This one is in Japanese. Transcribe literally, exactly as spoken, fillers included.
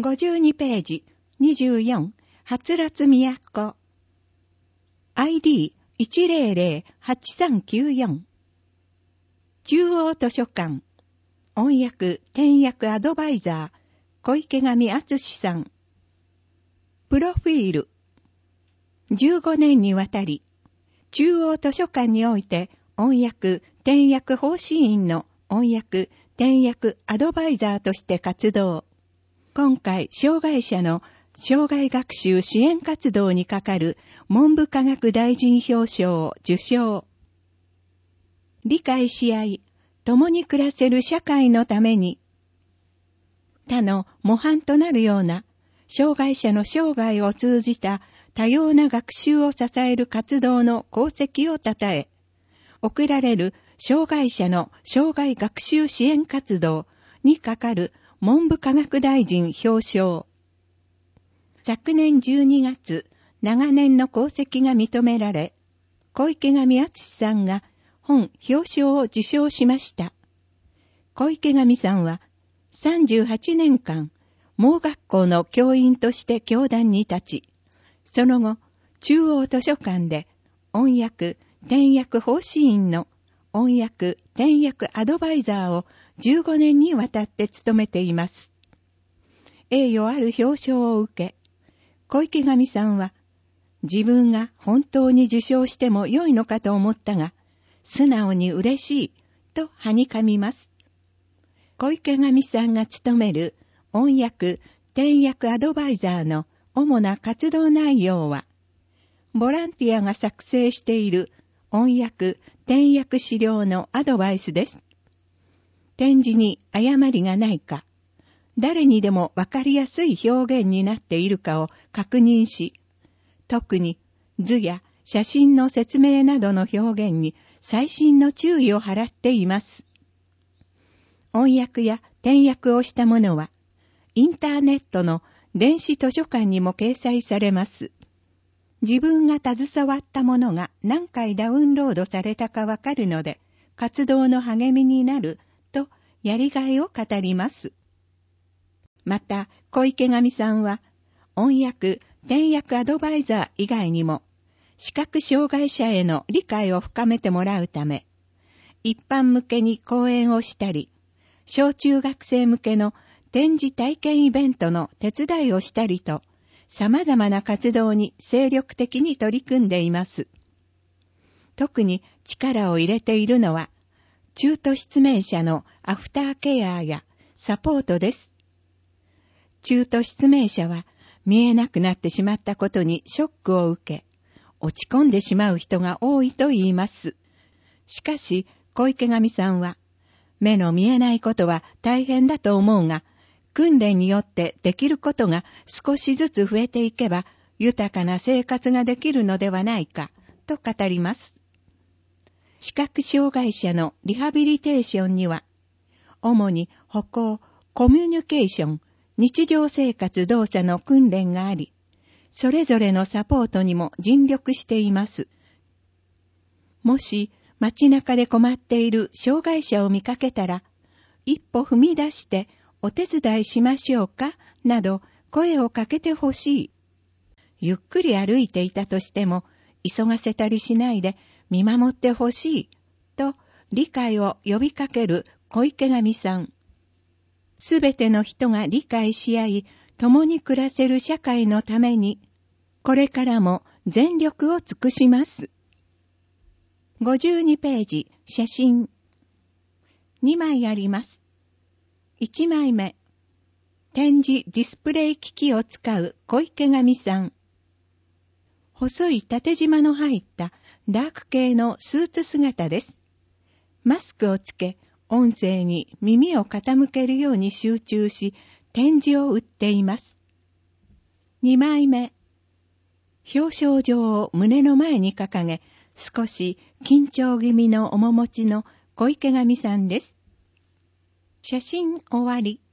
ごじゅうにページ、にじゅうよん、はつらつ都。アイディーいちゼロゼロはちさんきゅうよん。中央図書館。音訳、転訳アドバイザー、小池上敦さん。プロフィール。じゅうごねんにわたり、中央図書館において音訳、転訳方針員の音訳、転訳アドバイザーとして活動。今回、障害者の障害学習支援活動に係る文部科学大臣表彰を受賞。理解し合い、共に暮らせる社会のために、他の模範となるような障害者の生涯を通じた多様な学習を支える活動の功績をたたえ、贈られる障害者の障害学習支援活動に係る文部科学大臣表彰。昨年じゅうにがつ、長年の功績が認められ、小池上敦さんが本表彰を受賞しました。小池上さんはさんじゅうはちねんかん、盲学校の教員として教壇に立ち、その後、中央図書館で音訳、転訳方針員の音訳、転訳アドバイザーをじゅうごねんにわたって務めています。栄誉ある表彰を受け、小池上さんは、自分が本当に受賞しても良いのかと思ったが、素直に嬉しいとはにかみます。小池上さんが務める音訳、転訳アドバイザーの主な活動内容は、ボランティアが作成している音訳、転訳資料のアドバイスです。展示に誤りがないか、誰にでもわかりやすい表現になっているかを確認し、特に図や写真の説明などの表現に細心の注意を払っています。音訳や転訳をしたものは、インターネットの電子図書館にも掲載されます。自分が携わったものが何回ダウンロードされたかわかるので、活動の励みになるとやりがいを語ります。また、小池上さんは、音訳、転訳アドバイザー以外にも、視覚障害者への理解を深めてもらうため、一般向けに講演をしたり、小中学生向けの展示体験イベントの手伝いをしたりと、様々な活動に精力的に取り組んでいます。特に力を入れているのは、中途失明者のアフターケアやサポートです。中途失明者は見えなくなってしまったことにショックを受け、落ち込んでしまう人が多いと言います。しかし、小池上さんは、目の見えないことは大変だと思うが、訓練によってできることが少しずつ増えていけば、豊かな生活ができるのではないか、と語ります。視覚障害者のリハビリテーションには、主に歩行、コミュニケーション、日常生活動作の訓練があり、それぞれのサポートにも尽力しています。もし街中で困っている障害者を見かけたら、一歩踏み出してお手伝いしましょうかなど声をかけてほしい。ゆっくり歩いていたとしても急がせたりしないで見守ってほしいと理解を呼びかける小池上さん。すべての人が理解し合い、共に暮らせる社会のために、これからも全力を尽くします。ごじゅうにページ、写真。にまいあります。いちまいめ。展示ディスプレイ機器を使う小池上さん。細い縦縞の入ったダーク系のスーツ姿です。マスクをつけ、音声に耳を傾けるように集中し、展示を打っています。にまいめ。表彰状を胸の前に掲げ、少し緊張気味の面持ちの小池上さんです。写真終わり。